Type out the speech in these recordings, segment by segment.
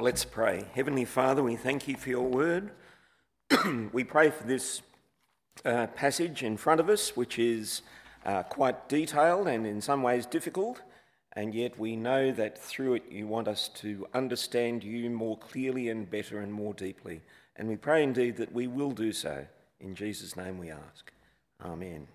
Let's pray. Heavenly Father, we thank you for your word. We pray for this passage in front of us, which is quite detailed and in some ways difficult, and yet we know that through it you want us to understand you more clearly and better and more deeply. And we pray indeed that we will do so. In Jesus' name we ask. Amen.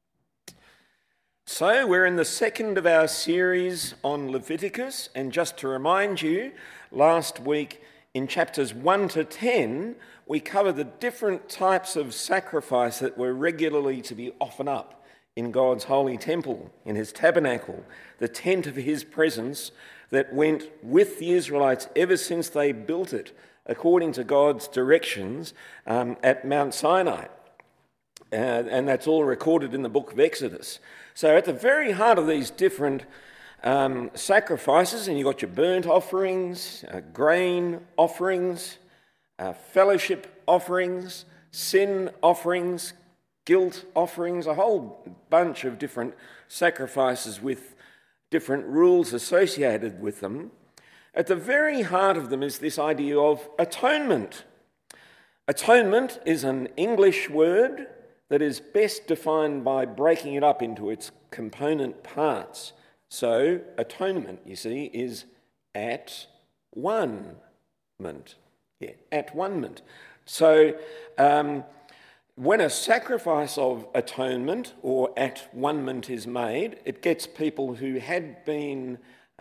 So we're in the second of our series on Leviticus, and just to remind you, last week in chapters 1 to 10, we covered the different types of sacrifice that were regularly to be offered up in God's holy temple, in his tabernacle, the tent of his presence that went with the Israelites ever since they built it, according to God's directions at Mount Sinai. And that's all recorded in the book of Exodus. So at the very heart of these different sacrifices, and you've got your burnt offerings, grain offerings, fellowship offerings, sin offerings, guilt offerings, a whole bunch of different sacrifices with different rules associated with them. At the very heart of them is this idea of atonement. Atonement is an English word that is best defined by breaking it up into its component parts. So, atonement, you see, is at one-ment. Yeah, at one-ment. So, when a sacrifice of atonement or at one-ment is made, it gets people who had been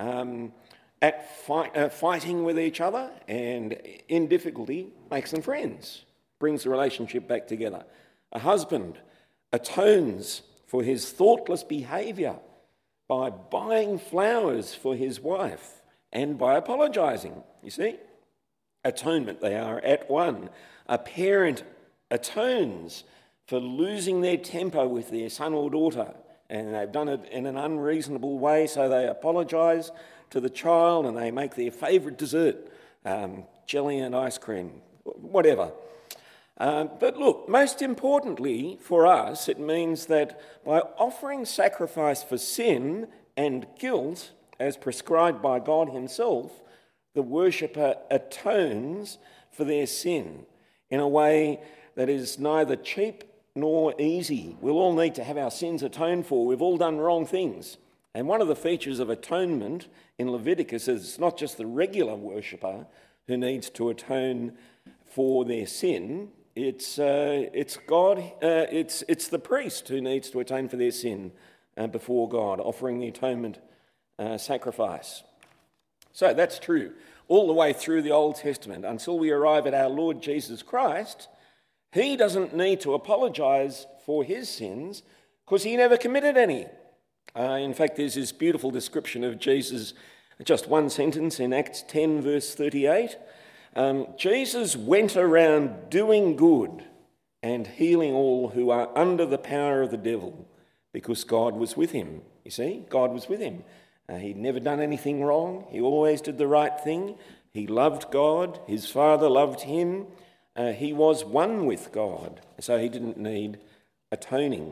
fighting with each other and in difficulty, makes them friends, brings the relationship back together. A husband atones for his thoughtless behaviour by buying flowers for his wife and by apologising. You see? Atonement, they are at one. A parent atones for losing their temper with their son or daughter, and they've done it in an unreasonable way, so they apologise to the child and they make their favourite dessert, jelly and ice cream, whatever. But look, most importantly for us, it means that by offering sacrifice for sin and guilt, as prescribed by God himself, the worshipper atones for their sin in a way that is neither cheap nor easy. We'll all need to have our sins atoned for. We've all done wrong things. And one of the features of atonement in Leviticus is it's not just the regular worshipper who needs to atone for their sin. It's God. It's the priest who needs to atone for their sin before God, offering the atonement sacrifice. So that's true all the way through the Old Testament until we arrive at our Lord Jesus Christ. He doesn't need to apologise for his sins because he never committed any. In fact, there's this beautiful description of Jesus, just one sentence in Acts 10, verse 38. Jesus went around doing good and healing all who are under the power of the devil because God was with him. You see, God was with him. He'd never done anything wrong. He always did the right thing. He loved God. His Father loved him. He was one with God, so he didn't need atoning.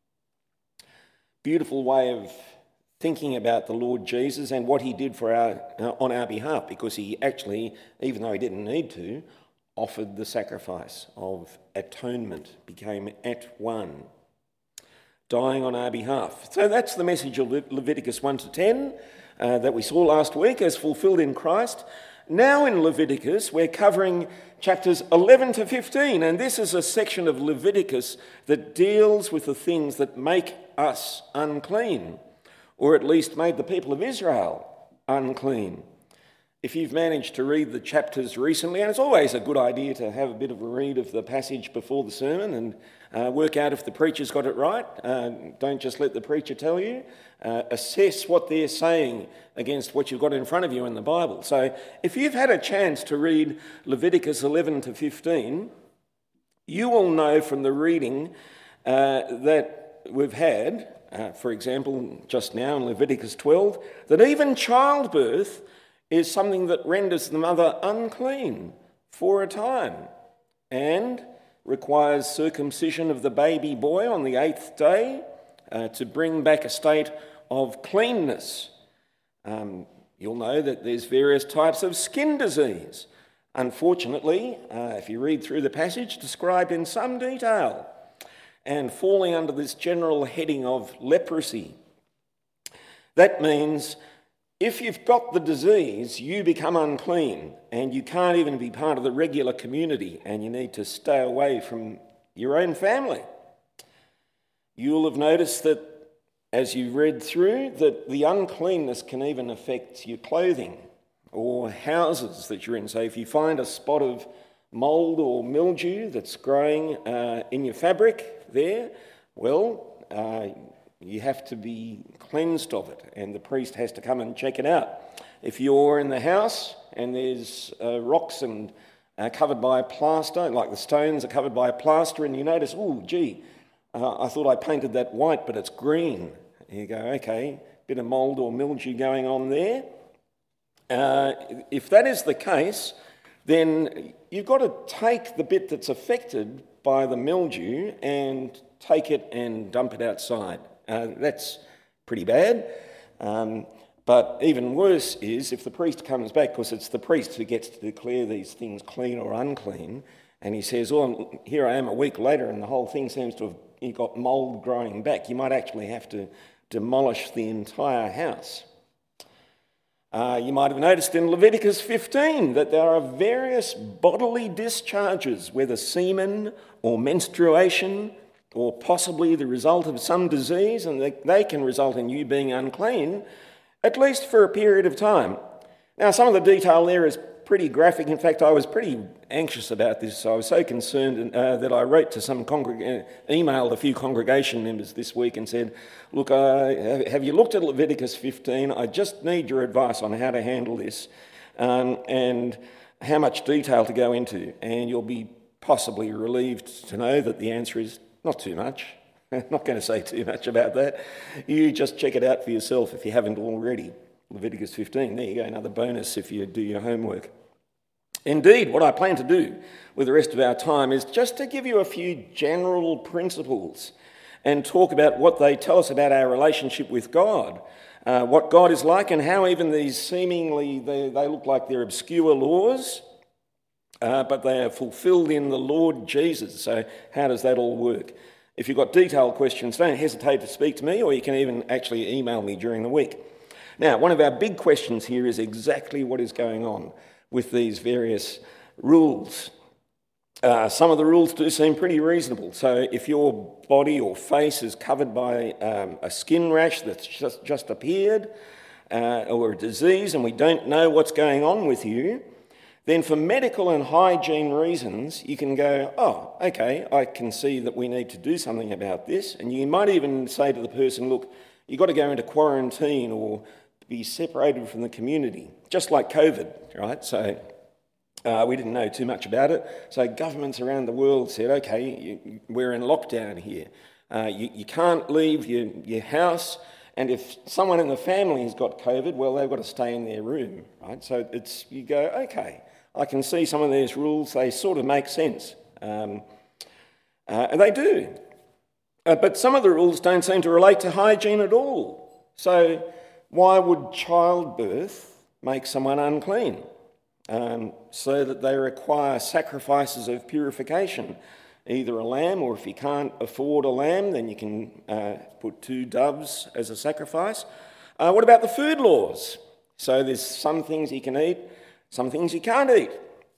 Beautiful way of thinking about the Lord Jesus and what he did for on our behalf, because he actually, even though he didn't need to, offered the sacrifice of atonement, became at one, dying on our behalf. So that's the message of Leviticus 1 to 10 that we saw last week as fulfilled in Christ. Now in Leviticus, we're covering chapters 11 to 15, and this is a section of Leviticus that deals with the things that make us unclean, or at least made the people of Israel unclean. If you've managed to read the chapters recently, and it's always a good idea to have a bit of a read of the passage before the sermon and work out if the preacher's got it right. Don't just let the preacher tell you. Assess what they're saying against what you've got in front of you in the Bible. So if you've had a chance to read Leviticus 11 to 15, you will know from the reading that we've had, for example, just now in Leviticus 12, that even childbirth is something that renders the mother unclean for a time and requires circumcision of the baby boy on the 8th day to bring back a state of cleanness. You'll know that there's various types of skin disease. Unfortunately, if you read through the passage, described in some detail, and falling under this general heading of leprosy. That means if you've got the disease, you become unclean and you can't even be part of the regular community and you need to stay away from your own family. You'll have noticed that as you read through that the uncleanness can even affect your clothing or houses that you're in. So if you find a spot of mould or mildew that's growing in your fabric there, well, you have to be cleansed of it and the priest has to come and check it out. If you're in the house and there's rocks and covered by plaster, like the stones are covered by plaster, and you notice, oh, gee, I thought I painted that white, but it's green. And you go, okay, bit of mould or mildew going on there. If that is the case, then you've got to take the bit that's affected by the mildew and take it and dump it outside. That's pretty bad. But even worse is if the priest comes back, because it's the priest who gets to declare these things clean or unclean, and he says, oh, here I am a week later and the whole thing seems to have got mould growing back. You might actually have to demolish the entire house. You might have noticed in Leviticus 15 that there are various bodily discharges, whether semen or menstruation or possibly the result of some disease, and they can result in you being unclean, at least for a period of time. Now, some of the detail there is pretty graphic. In fact, I was pretty anxious about this. I was so concerned that I wrote to some emailed a few congregation members this week and said, look, have you looked at Leviticus 15? I just need your advice on how to handle this and how much detail to go into. And you'll be possibly relieved to know that the answer is not too much. I'm not going to say too much about that. You just check it out for yourself if you haven't already. Leviticus 15, there you go, another bonus if you do your homework. Indeed, what I plan to do with the rest of our time is just to give you a few general principles and talk about what they tell us about our relationship with God, what God is like, and how even these seemingly, they look like they're obscure laws, but they are fulfilled in the Lord Jesus. So how does that all work? If you've got detailed questions, don't hesitate to speak to me, or you can even actually email me during the week. Now, one of our big questions here is exactly what is going on with these various rules. Some of the rules do seem pretty reasonable. So if your body or face is covered by a skin rash that's just appeared, or a disease, and we don't know what's going on with you, then for medical and hygiene reasons, you can go, oh, okay, I can see that we need to do something about this. And you might even say to the person, look, you've got to go into quarantine or be separated from the community, just like COVID, right? So we didn't know too much about it. So governments around the world said, okay, we're in lockdown here. You can't leave your house. And if someone in the family has got COVID, well, they've got to stay in their room, right? So you go, okay, I can see some of these rules, they sort of make sense. And they do. But some of the rules don't seem to relate to hygiene at all. So why would childbirth make someone unclean? So that they require sacrifices of purification, either a lamb, or if you can't afford a lamb, then you can put 2 doves as a sacrifice. What about the food laws? So there's some things you can eat, some things you can't eat.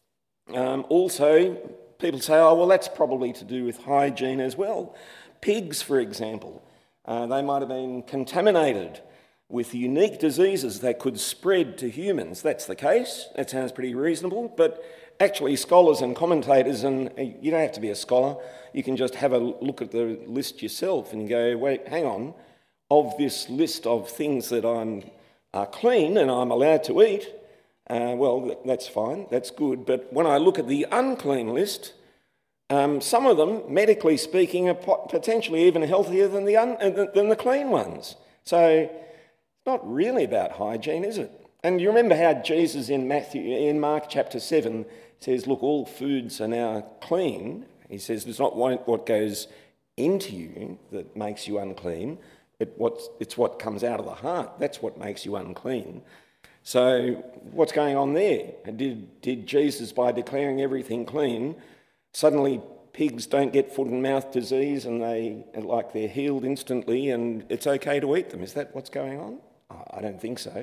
Also, people say, oh, well, that's probably to do with hygiene as well. Pigs, for example, they might have been contaminated with unique diseases that could spread to humans. That's the case. That sounds pretty reasonable. But actually, scholars and commentators, and you don't have to be a scholar, you can just have a look at the list yourself and go, wait, hang on, of this list of things that are clean and I'm allowed to eat, well, that's fine, that's good. But when I look at the unclean list, some of them, medically speaking, are potentially even healthier than the clean ones. So it's not really about hygiene, is it? And you remember how Jesus in Mark chapter 7 says, look, all foods are now clean. He says it's not what goes into you that makes you unclean, it's what comes out of the heart. That's what makes you unclean. So what's going on there? Did Jesus, by declaring everything clean, suddenly pigs don't get foot and mouth disease and they're healed instantly and it's okay to eat them? Is that what's going on? I don't think so.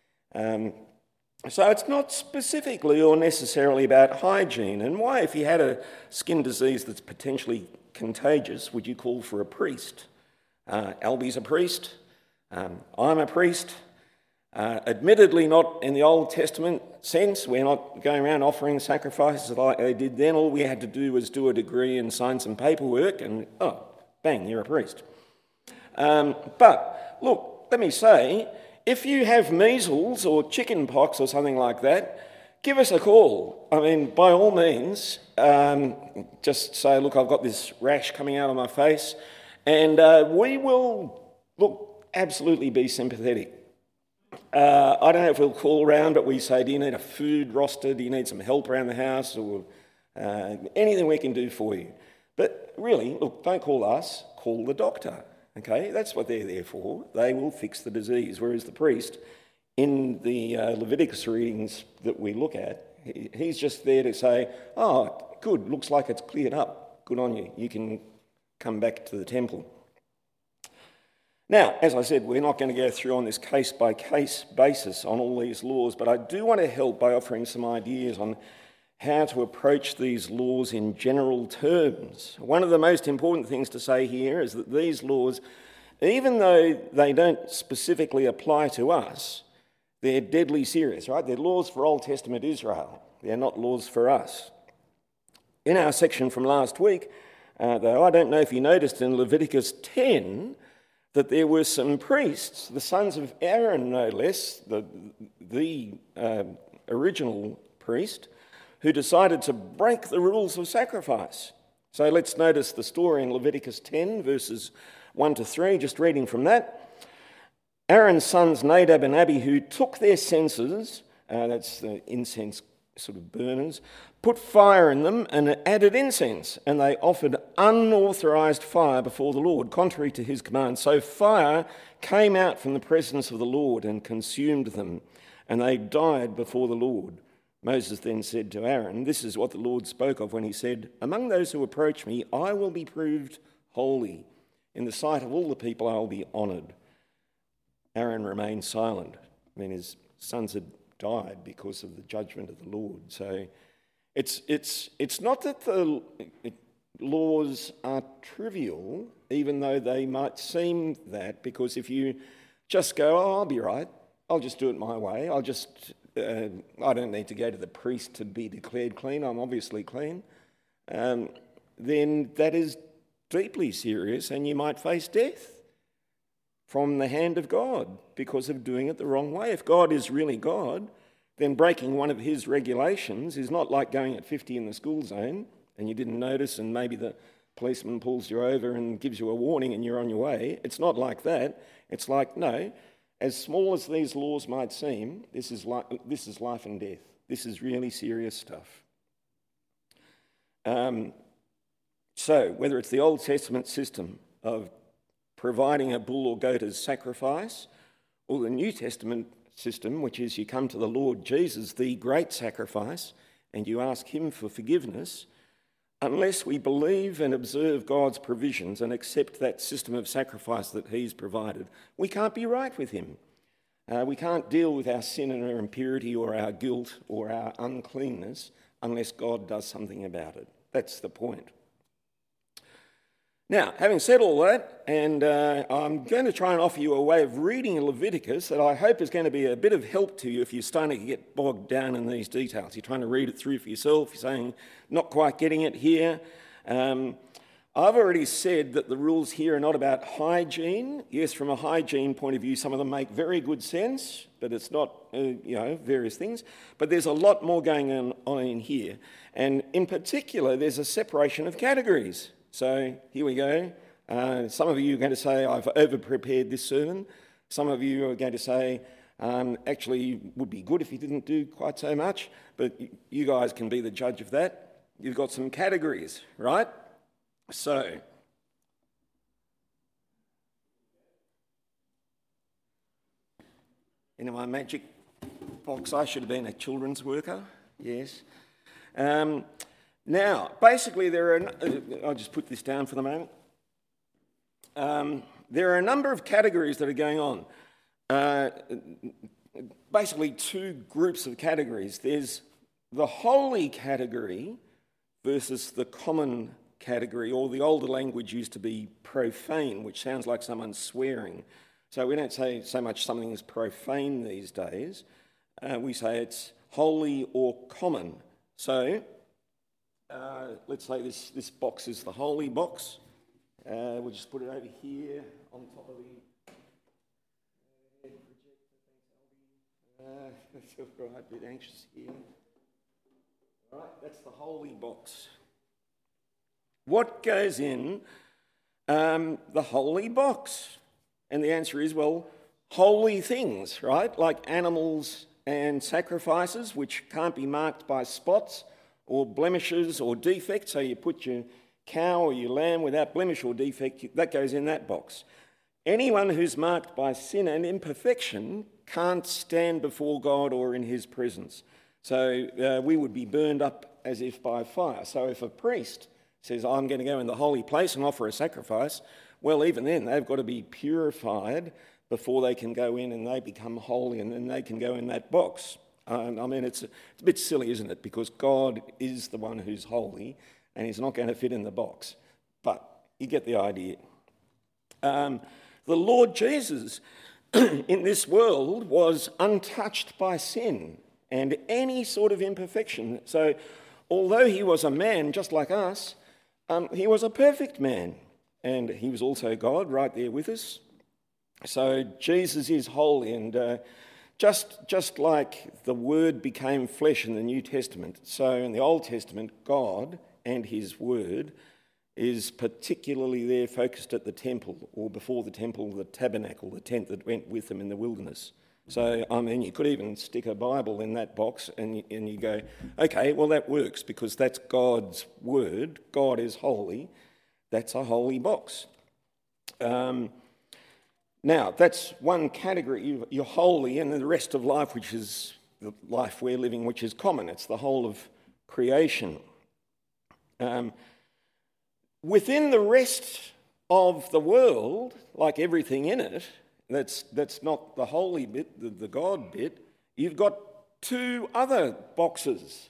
So it's not specifically or necessarily about hygiene. And why, if you had a skin disease that's potentially contagious, would you call for a priest? Albie's a priest. I'm a priest. Admittedly not in the Old Testament sense. We're not going around offering sacrifices like they did then. All we had to do was do a degree and sign some paperwork and, oh, bang, you're a priest. But look, let me say, if you have measles or chicken pox or something like that, give us a call. I mean, by all means, just say, look, I've got this rash coming out on my face, and we will, look, absolutely be sympathetic. I don't know if we'll call around, but we say, do you need a food roster? Do you need some help around the house? Or anything we can do for you. But really, look, don't call us, call the doctor. Okay, that's what they're there for. They will fix the disease. Whereas the priest, in the Leviticus readings that we look at, he's just there to say, oh, good, looks like it's cleared up. Good on you. You can come back to the temple. Now, as I said, we're not going to go through on this case-by-case basis on all these laws, but I do want to help by offering some ideas on how to approach these laws in general terms. One of the most important things to say here is that these laws, even though they don't specifically apply to us, they're deadly serious, right? They're laws for Old Testament Israel. They're not laws for us. In our section from last week, though, I don't know if you noticed in Leviticus 10 that there were some priests, the sons of Aaron no less, the original priest, who decided to break the rules of sacrifice. So let's notice the story in Leviticus 10, verses 1 to 3, just reading from that. Aaron's sons Nadab and Abihu took their censers, that's the incense sort of burners, put fire in them and added incense, and they offered unauthorized fire before the Lord, contrary to his command. So fire came out from the presence of the Lord and consumed them, and they died before the Lord. Moses then said to Aaron, this is what the Lord spoke of when he said, among those who approach me, I will be proved holy. In the sight of all the people, I will be honoured. Aaron remained silent. I mean, his sons had died because of the judgment of the Lord. So it's not that the laws are trivial, even though they might seem that, because if you just go, oh, I'll be right, I'll just do it my way, I don't need to go to the priest to be declared clean, I'm obviously clean, then that is deeply serious and you might face death from the hand of God because of doing it the wrong way. If God is really God, then breaking one of his regulations is not like going at 50 in the school zone and you didn't notice and maybe the policeman pulls you over and gives you a warning and you're on your way. It's not like that. It's like, no, as small as these laws might seem, this is life and death. This is really serious stuff. So whether it's the Old Testament system of providing a bull or goat as sacrifice, or the New Testament system, which is you come to the Lord Jesus, the great sacrifice, and you ask him for forgiveness, unless we believe and observe God's provisions and accept that system of sacrifice that he's provided, we can't be right with him. We can't deal with our sin and our impurity or our guilt or our uncleanness unless God does something about it. That's the point. Now, having said all that, and I'm going to try and offer you a way of reading Leviticus that I hope is going to be a bit of help to you if you're starting to get bogged down in these details. You're trying to read it through for yourself, you're saying, not quite getting it here. I've already said that the rules here are not about hygiene. Yes, from a hygiene point of view, some of them make very good sense, but it's not, various things. But there's a lot more going on in here. And in particular, there's a separation of categories. So here we go. Some of you are going to say, I've over-prepared this sermon. Some of you are going to say, actually, it would be good if you didn't do quite so much, but you guys can be the judge of that. You've got some categories, right? So, into my magic box. I should have been a children's worker, yes. Now, basically I'll just put this down for the moment. There are a number of categories that are going on. Basically two groups of categories. There's the holy category versus the common category, or the older language used to be profane, which sounds like someone swearing. So we don't say so much something is profane these days. We say it's holy or common. So let's say this box is the holy box. We'll just put it over here on top of the that's all right, a bit anxious here. All right, that's the holy box. What goes in the holy box? And the answer is, well, holy things, right? Like animals and sacrifices, which can't be marked by spots or blemishes or defects. So you put your cow or your lamb without blemish or defect, that goes in that box. Anyone who's marked by sin and imperfection can't stand before God or in his presence. So we would be burned up as if by fire. So if a priest says, I'm going to go in the holy place and offer a sacrifice, well, even then, they've got to be purified before they can go in and they become holy, and then they can go in that box. I mean, it's a bit silly, isn't it? Because God is the one who's holy, and he's not going to fit in the box. But you get the idea. The Lord Jesus in this world was untouched by sin and any sort of imperfection. So although he was a man just like us, he was a perfect man, and he was also God right there with us. So Jesus is holy, and just like the Word became flesh in the New Testament, so in the Old Testament, God and his Word is particularly there focused at the temple, or before the temple, the tabernacle, the tent that went with them in the wilderness. So, I mean, you could even stick a Bible in that box and you go, okay, well, that works because that's God's word. God is holy. That's a holy box. Now, that's one category. You're holy, and the rest of life, which is the life we're living, which is common. It's the whole of creation. Within the rest of the world, like everything in it, that's not the holy bit, the God bit, you've got two other boxes.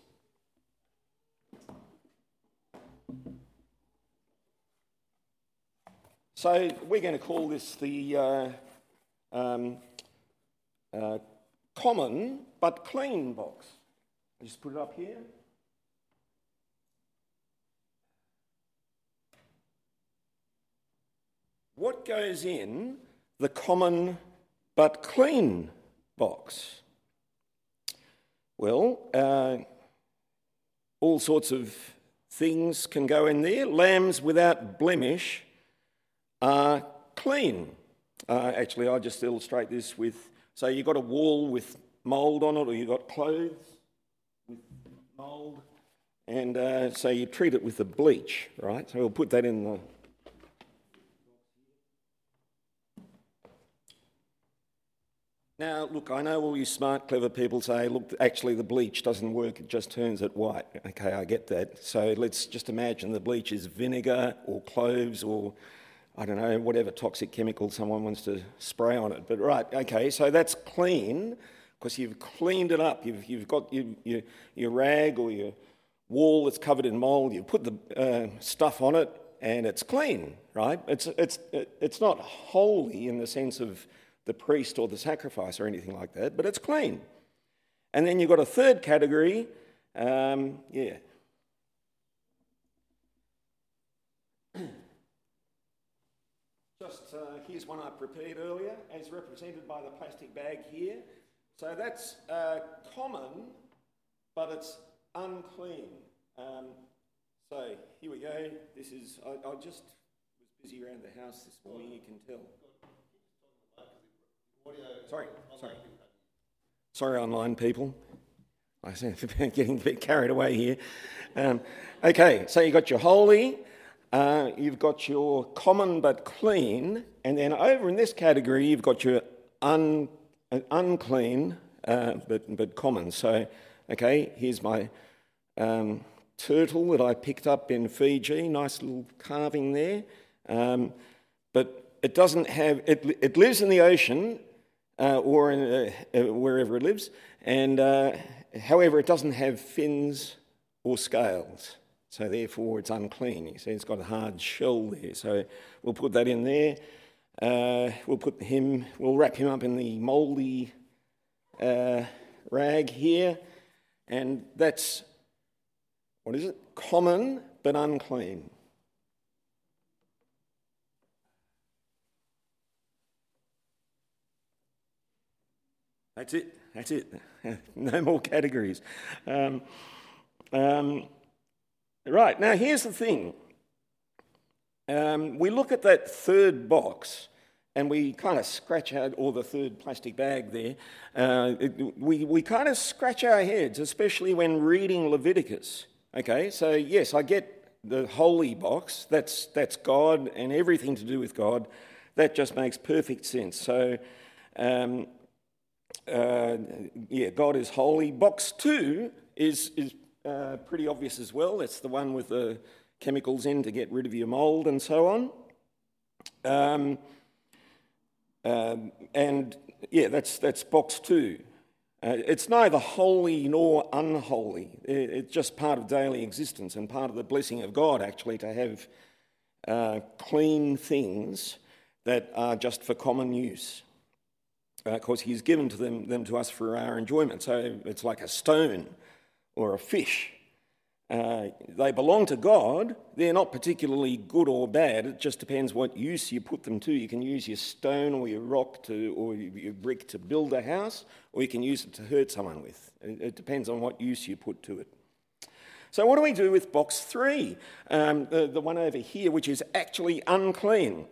So we're going to call this the common but clean box. I'll just put it up here. What goes in the common but clean box? Well, all sorts of things can go in there. Lambs without blemish are clean. Actually, I'll just illustrate this with, so you've got a wall with mould on it, or you've got clothes with mould, and so you treat it with the bleach, right? So we'll put that in the... Now, look, I know all you smart, clever people say, look, actually the bleach doesn't work, it just turns it white. Okay, I get that. So let's just imagine the bleach is vinegar or cloves or, I don't know, whatever toxic chemical someone wants to spray on it. But right, okay, so that's clean because you've cleaned it up. You've got your rag or your wall that's covered in mould, you put the stuff on it and it's clean, right? It's not holy in the sense of the priest or the sacrifice or anything like that, but it's clean. And then you've got a third category, here's one I prepared earlier, as represented by the plastic bag here. So that's common, but it's unclean. So here we go. This is, I just was busy around the house this morning, you can tell. Sorry, online people. I seem to be getting a bit carried away here. Okay, so you've got your holy, you've got your common but clean, and then over in this category you've got your unclean, but common. So, okay, here's my turtle that I picked up in Fiji. Nice little carving there. But it doesn't have, it lives in the ocean or in, wherever it lives, and however, it doesn't have fins or scales, so therefore it's unclean. You see, it's got a hard shell there, so we'll put that in there. We'll wrap him up in the mouldy rag here, and that's, what is it? Common but unclean. That's it. No more categories. Right, now here's the thing. We look at that third box and we kind of scratch out, or the third plastic bag there, we kind of scratch our heads, especially when reading Leviticus. Okay, so yes, I get the holy box, that's God and everything to do with God. That just makes perfect sense. So, God is holy. Box 2 is pretty obvious as well. It's the one with the chemicals in to get rid of your mould and so on. That's box 2. It's neither holy nor unholy. It's just part of daily existence and part of the blessing of God, actually, to have clean things that are just for common use. Of course, he's given them to us for our enjoyment. So it's like a stone or a fish. They belong to God. They're not particularly good or bad. It just depends what use you put them to. You can use your stone or your rock or your brick to build a house, or you can use it to hurt someone with. It depends on what use you put to it. So what do we do with box 3, the one over here, which is actually unclean?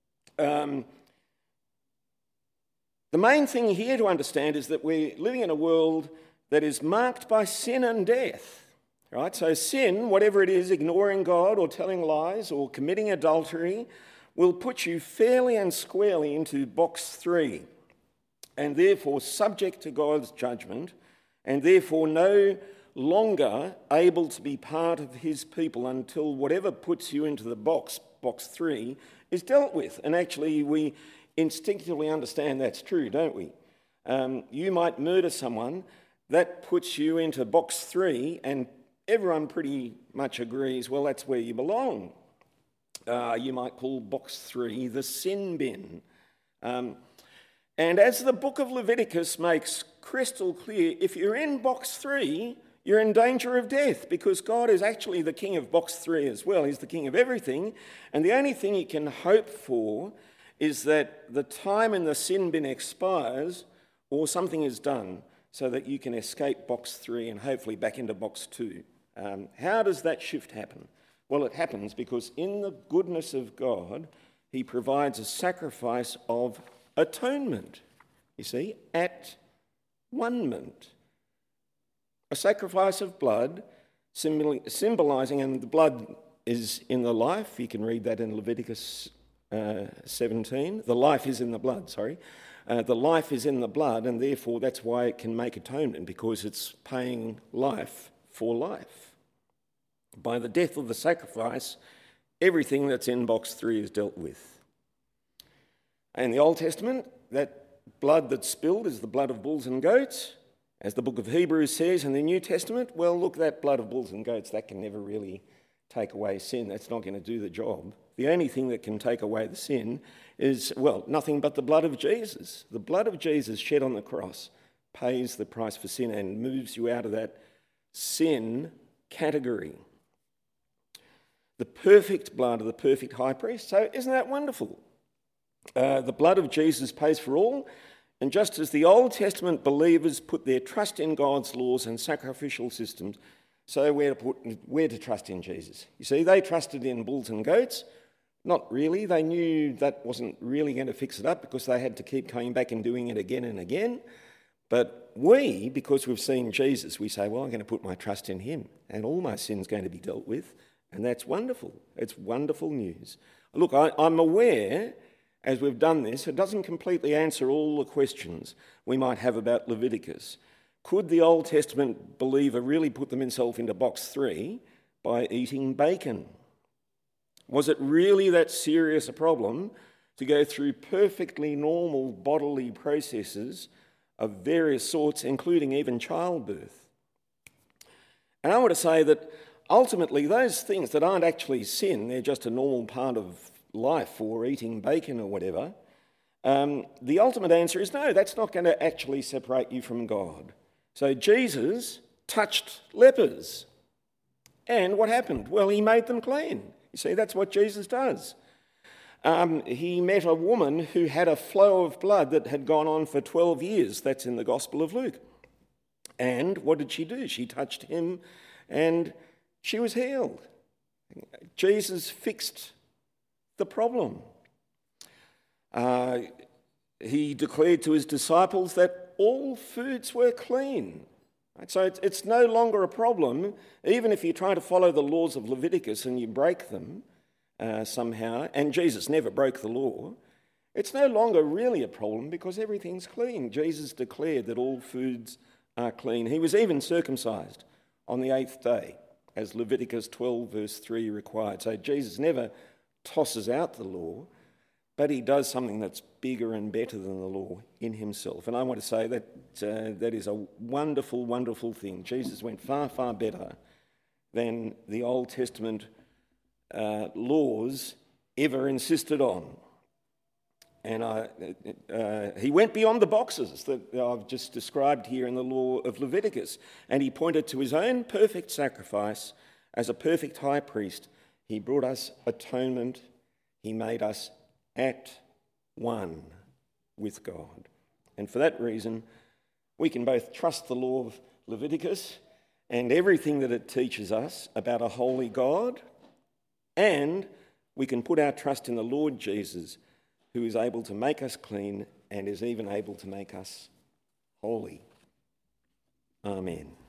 The main thing here to understand is that we're living in a world that is marked by sin and death. Right? So sin, whatever it is, ignoring God or telling lies or committing adultery, will put you fairly and squarely into box 3, and therefore subject to God's judgment, and therefore no longer able to be part of his people until whatever puts you into the box 3, is dealt with. And actually we instinctively understand that's true, don't we? You might murder someone, that puts you into box 3, and everyone pretty much agrees, well, that's where you belong. You might call box 3 the sin bin. And as the book of Leviticus makes crystal clear, if you're in box 3, you're in danger of death, because God is actually the king of box 3 as well. He's the king of everything, and the only thing you can hope for is that the time in the sin bin expires or something is done so that you can escape box 3 and hopefully back into box 2. How does that shift happen? Well, it happens because in the goodness of God, he provides a sacrifice of atonement, you see, at one-ment. A sacrifice of blood, symbolising, and the blood is in the life. You can read that in Leviticus 17. The life is in the blood, the life is in the blood, and therefore that's why it can make atonement, because it's paying life for life. By the death of the sacrifice, everything that's in box 3 is dealt with. In the Old Testament, that blood that's spilled is the blood of bulls and goats. As the book of Hebrews says in the New Testament, well, look, that blood of bulls and goats, that can never really take away sin. That's not going to do the job. The only thing that can take away the sin is, well, nothing but the blood of Jesus. The blood of Jesus shed on the cross pays the price for sin and moves you out of that sin category. The perfect blood of the perfect high priest. So isn't that wonderful? The blood of Jesus pays for all. And just as the Old Testament believers put their trust in God's laws and sacrificial systems, so we're to trust in Jesus. You see, they trusted in bulls and goats. Not really. They knew that wasn't really going to fix it up because they had to keep coming back and doing it again and again. But we, because we've seen Jesus, we say, well, I'm going to put my trust in him and all my sin's going to be dealt with. And that's wonderful. It's wonderful news. Look, I'm aware as we've done this, it doesn't completely answer all the questions we might have about Leviticus. Could the Old Testament believer really put themselves into box 3 by eating bacon? Was it really that serious a problem to go through perfectly normal bodily processes of various sorts, including even childbirth? And I want to say that ultimately those things that aren't actually sin, they're just a normal part of life, or eating bacon or whatever, the ultimate answer is no, that's not going to actually separate you from God. So Jesus touched lepers. And what happened? Well, he made them clean. You see, that's what Jesus does. He met a woman who had a flow of blood that had gone on for 12 years. That's in the Gospel of Luke. And what did she do? She touched him and she was healed. Jesus fixed the problem. He declared to his disciples that all foods were clean. So it's no longer a problem, even if you try to follow the laws of Leviticus and you break them somehow, and Jesus never broke the law. It's no longer really a problem because everything's clean. Jesus declared that all foods are clean. He was even circumcised on the 8th day, as Leviticus 12 verse 3 required. So Jesus never tosses out the law, but he does something that's bigger and better than the law in himself. And I want to say that that is a wonderful, wonderful thing. Jesus went far, far better than the Old Testament laws ever insisted on. And he went beyond the boxes that I've just described here in the law of Leviticus. And he pointed to his own perfect sacrifice as a perfect high priest. He brought us atonement. He made us at one with God. And for that reason, we can both trust the law of Leviticus and everything that it teaches us about a holy God, and we can put our trust in the Lord Jesus, who is able to make us clean and is even able to make us holy. Amen.